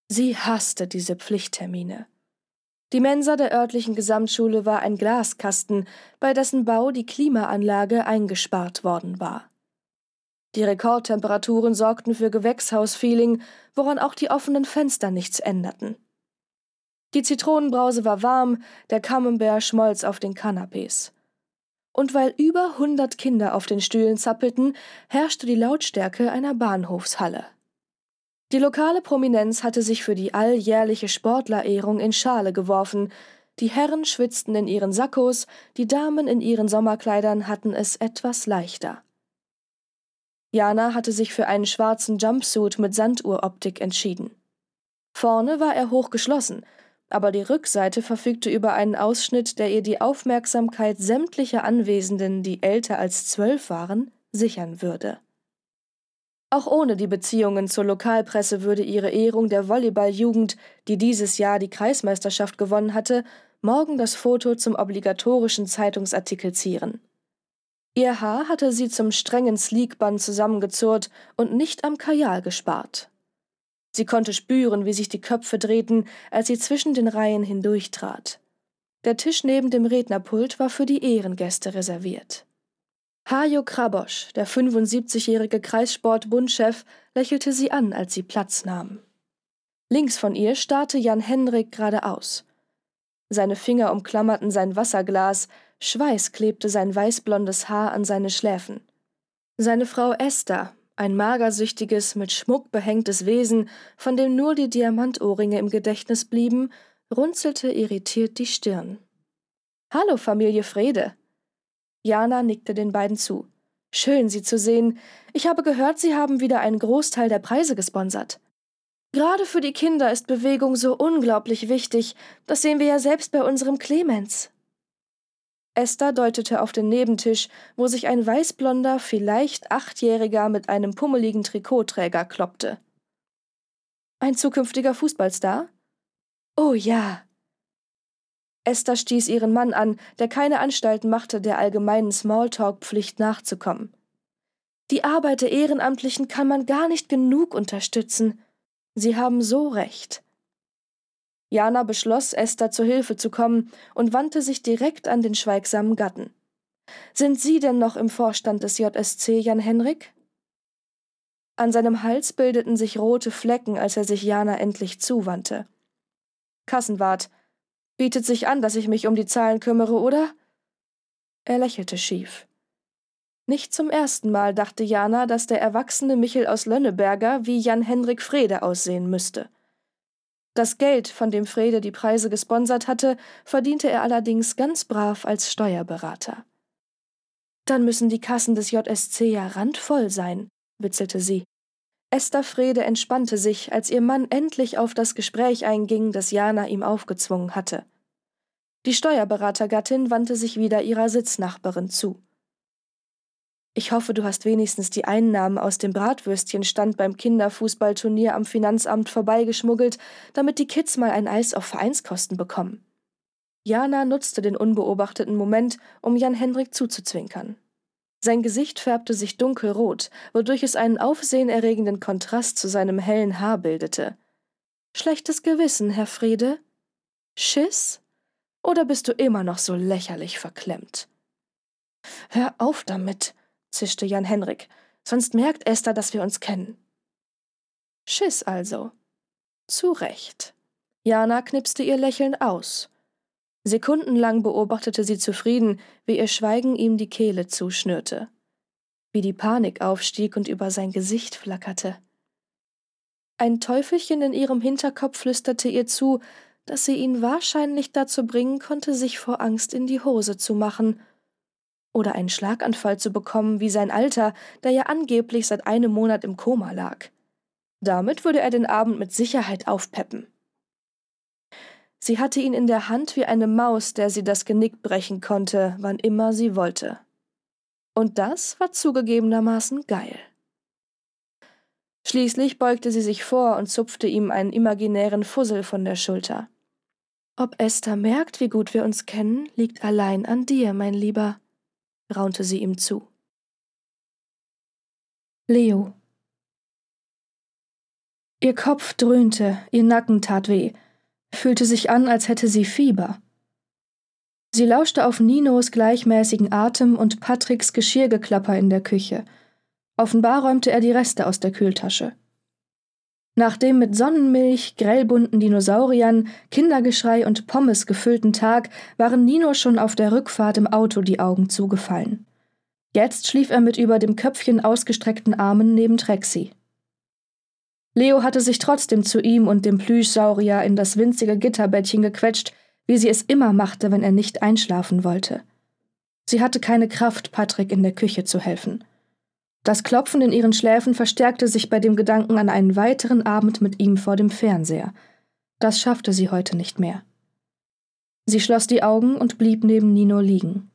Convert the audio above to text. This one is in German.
Sie hasste diese Pflichttermine. Die Mensa der örtlichen Gesamtschule war ein Glaskasten, bei dessen Bau die Klimaanlage eingespart worden war. Die Rekordtemperaturen sorgten für Gewächshausfeeling, woran auch die offenen Fenster nichts änderten. Die Zitronenbrause war warm, der Camembert schmolz auf den Kanapés. Und weil über 100 Kinder auf den Stühlen zappelten, herrschte die Lautstärke einer Bahnhofshalle. Die lokale Prominenz hatte sich für die alljährliche Sportlerehrung in Schale geworfen. Die Herren schwitzten in ihren Sakkos, die Damen in ihren Sommerkleidern hatten es etwas leichter. Jana hatte sich für einen schwarzen Jumpsuit mit Sanduhroptik entschieden. Vorne war er hochgeschlossen, aber die Rückseite verfügte über einen Ausschnitt, der ihr die Aufmerksamkeit sämtlicher Anwesenden, die älter als 12 waren, sichern würde. Auch ohne die Beziehungen zur Lokalpresse würde ihre Ehrung der Volleyball-Jugend, die dieses Jahr die Kreismeisterschaft gewonnen hatte, morgen das Foto zum obligatorischen Zeitungsartikel zieren. Ihr Haar hatte sie zum strengen Sleekband zusammengezurrt und nicht am Kajal gespart. Sie konnte spüren, wie sich die Köpfe drehten, als sie zwischen den Reihen hindurchtrat. Der Tisch neben dem Rednerpult war für die Ehrengäste reserviert. Hajo Krabosch, der 75-jährige Kreissport-Bundchef, lächelte sie an, als sie Platz nahm. Links von ihr starrte Jan Henrik geradeaus. Seine Finger umklammerten sein Wasserglas, Schweiß klebte sein weißblondes Haar an seine Schläfen. Seine Frau Esther, ein magersüchtiges, mit Schmuck behängtes Wesen, von dem nur die Diamantohrringe im Gedächtnis blieben, runzelte irritiert die Stirn. »Hallo, Familie Frede!« Jana nickte den beiden zu. »Schön, Sie zu sehen. Ich habe gehört, Sie haben wieder einen Großteil der Preise gesponsert. Gerade für die Kinder ist Bewegung so unglaublich wichtig. Das sehen wir ja selbst bei unserem Clemens.« Esther deutete auf den Nebentisch, wo sich ein weißblonder, vielleicht 8-Jähriger mit einem pummeligen Trikotträger kloppte. »Ein zukünftiger Fußballstar?« »Oh ja!« Esther stieß ihren Mann an, der keine Anstalten machte, der allgemeinen Smalltalk-Pflicht nachzukommen. »Die Arbeit der Ehrenamtlichen kann man gar nicht genug unterstützen. Sie haben so recht.« Jana beschloss, Esther zur Hilfe zu kommen und wandte sich direkt an den schweigsamen Gatten. »Sind Sie denn noch im Vorstand des JSC, Jan Henrik?« An seinem Hals bildeten sich rote Flecken, als er sich Jana endlich zuwandte. »Kassenwart. Bietet sich an, dass ich mich um die Zahlen kümmere, oder?« Er lächelte schief. Nicht zum ersten Mal dachte Jana, dass der erwachsene Michel aus Lönneberger wie Jan Henrik Frede aussehen müsste. Das Geld, von dem Frede die Preise gesponsert hatte, verdiente er allerdings ganz brav als Steuerberater. »Dann müssen die Kassen des JSC ja randvoll sein«, witzelte sie. Esther Frede entspannte sich, als ihr Mann endlich auf das Gespräch einging, das Jana ihm aufgezwungen hatte. Die Steuerberatergattin wandte sich wieder ihrer Sitznachbarin zu. »Ich hoffe, du hast wenigstens die Einnahmen aus dem Bratwürstchenstand beim Kinderfußballturnier am Finanzamt vorbeigeschmuggelt, damit die Kids mal ein Eis auf Vereinskosten bekommen.« Jana nutzte den unbeobachteten Moment, um Jan Henrik zuzuzwinkern. Sein Gesicht färbte sich dunkelrot, wodurch es einen aufsehenerregenden Kontrast zu seinem hellen Haar bildete. »Schlechtes Gewissen, Herr Frede? Schiss? Oder bist du immer noch so lächerlich verklemmt?« »Hör auf damit«, zischte Jan Henrik, »sonst merkt Esther, dass wir uns kennen.« »Schiss also. Zu Recht.« Jana knipste ihr Lächeln aus. Sekundenlang beobachtete sie zufrieden, wie ihr Schweigen ihm die Kehle zuschnürte, wie die Panik aufstieg und über sein Gesicht flackerte. Ein Teufelchen in ihrem Hinterkopf flüsterte ihr zu, dass sie ihn wahrscheinlich dazu bringen konnte, sich vor Angst in die Hose zu machen oder einen Schlaganfall zu bekommen wie sein Alter, der ja angeblich seit einem Monat im Koma lag. Damit würde er den Abend mit Sicherheit aufpeppen. Sie hatte ihn in der Hand wie eine Maus, der sie das Genick brechen konnte, wann immer sie wollte. Und das war zugegebenermaßen geil. Schließlich beugte sie sich vor und zupfte ihm einen imaginären Fussel von der Schulter. »Ob Esther merkt, wie gut wir uns kennen, liegt allein an dir, mein Lieber«, raunte sie ihm zu. » Leo. Ihr Kopf dröhnte, ihr Nacken tat weh, fühlte sich an, als hätte sie Fieber. Sie lauschte auf Ninos gleichmäßigen Atem und Patricks Geschirrgeklapper in der Küche. Offenbar räumte er die Reste aus der Kühltasche. Nach dem mit Sonnenmilch, grellbunten Dinosauriern, Kindergeschrei und Pommes gefüllten Tag waren Nino schon auf der Rückfahrt im Auto die Augen zugefallen. Jetzt schlief er mit über dem Köpfchen ausgestreckten Armen neben Trexie. Leo hatte sich trotzdem zu ihm und dem Plüschsaurier in das winzige Gitterbettchen gequetscht, wie sie es immer machte, wenn er nicht einschlafen wollte. Sie hatte keine Kraft, Patrick in der Küche zu helfen. Das Klopfen in ihren Schläfen verstärkte sich bei dem Gedanken an einen weiteren Abend mit ihm vor dem Fernseher. Das schaffte sie heute nicht mehr. Sie schloss die Augen und blieb neben Nino liegen.